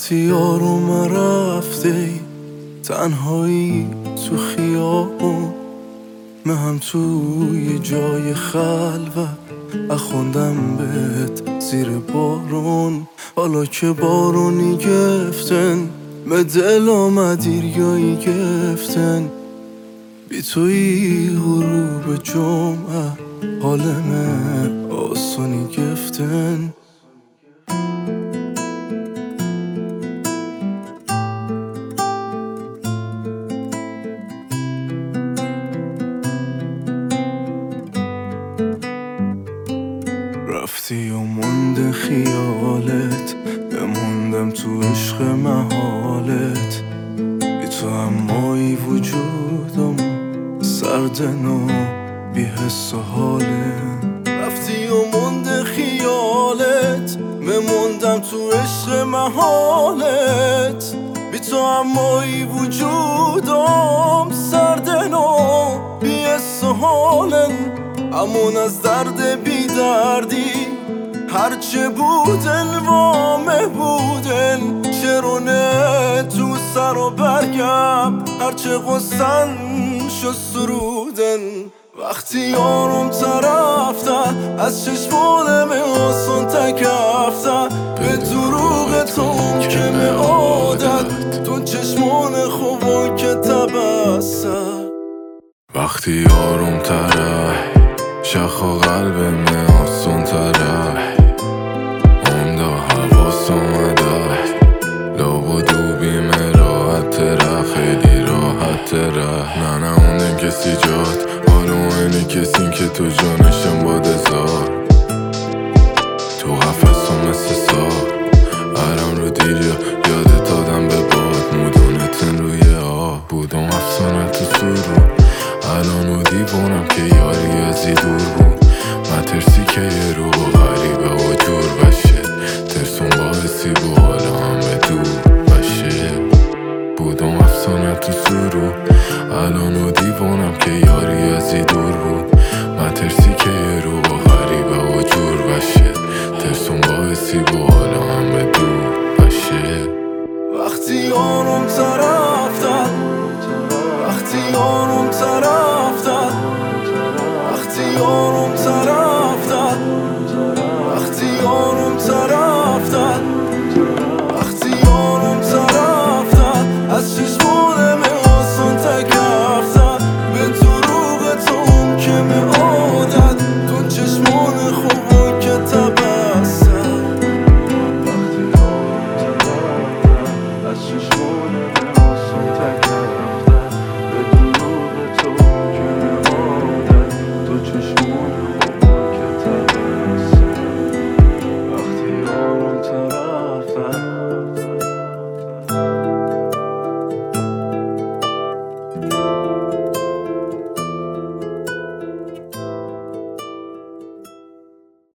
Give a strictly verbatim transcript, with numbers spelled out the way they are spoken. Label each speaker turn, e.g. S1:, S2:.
S1: وقتی یارم رفته تنهایی تو خیابون، من هم توی جای خلوت اخوندم بهت زیر بارون. حالا که بارونی گفتن به دل آمدی ریایی گفتن، بی توی غروب جمعه حالم آسونی گفتن. رفتی و مونده خیالت، بموندم تو عشق محالت. بی تو امایی وجودم سردن و بی حس و حالت. رفتی و مونده خیالت، بموندم تو عشق محالت. بی تو امایی وجودم سردن و بی حس و حالت. امون از درد بی دردی هرچه بودن وامه بودن، چرونه تو سر و برگم هرچه غصن شد سرودن. وقتی یارم طرفته از چشمانم آسان تکفته، به دروغ تو که عادت تو چشمان خوبا که تبسته. وقتی یارم طرف شخ و قلبم آسون تره، عمده حواس اومده لاب و دوبیم راحت تره، خیلی راحت تره. نه نه اوندن کسی جات، حالا اینی کسی که تو جانشم باده زار. تو قفص و مثل سار برم رو دیریا یادت دادم به باد، مودونتن روی آب بودم افسانه تو سرو. الان و دیوانم که یاری ازی دور بود، من ترسی که یه رو با غریبه و جور بشه، ترسون باعثی با حالا همه دور بشه. بودم افسانه تو سرو، الان و دیوانم که یاری ازی دور بود، من ترسی که یه رو با غریبه و جور بشه، ترسون باعثی با حالا همه دور بشه. وقتی یارم طرف